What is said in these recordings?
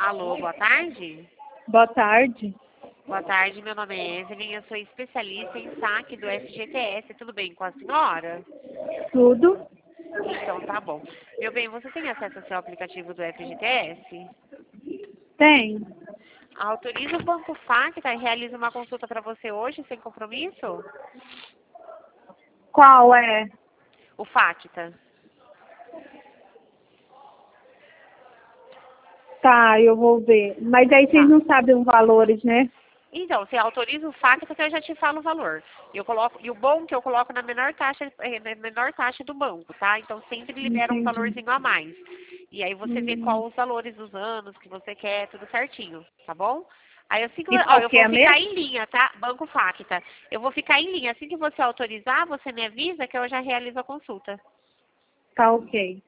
Alô, boa tarde. Boa tarde. Boa tarde, meu nome é Evelyn, eu sou especialista em saque do FGTS. Tudo bem com a senhora? Tudo? Então, tá bom. Meu bem, você tem acesso ao seu aplicativo do FGTS? Tem. Autoriza o Banco Facta e realiza uma consulta para você hoje, sem compromisso? Qual é? O Facta. Tá, eu vou ver. Mas aí vocês Tá. não sabem os valores, né? Então, você autoriza o Facta que eu já te falo o valor. Eu coloco, e o bom é que eu coloco na menor taxa do banco, tá? Então sempre libera um Entendi. valorzinho a mais. E aí você vê qual os valores dos anos que você quer, tudo certinho, tá bom? Aí assim que E ó, qual eu que é vou a ficar mesma? em linha, tá? Banco Facta. Eu vou ficar em linha. Assim que você autorizar, você me avisa que eu já realizo a consulta. Tá ok.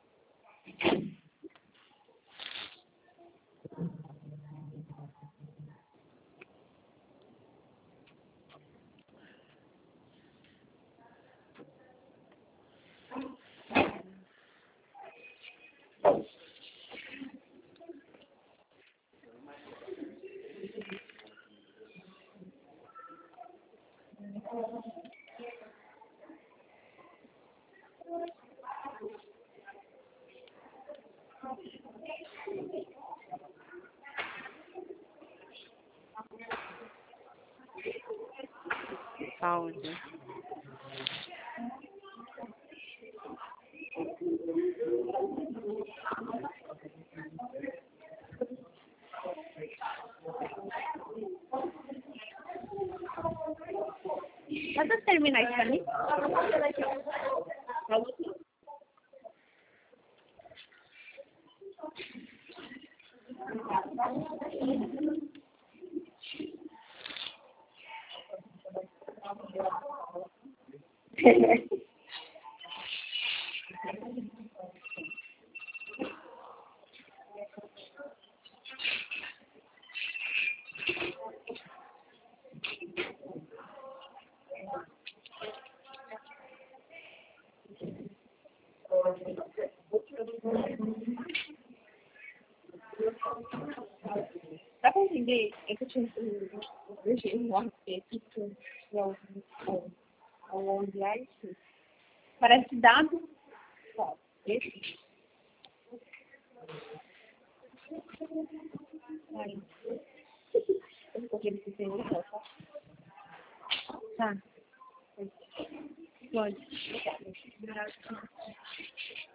Saúde. Pode terminar isso pra mim? Dá pra entender? É que eu tinha um aqui que ao olhar isso. Parece dado. Ó, esse. Aí. Eu coloquei esse sentido, tá? Tá. Pode.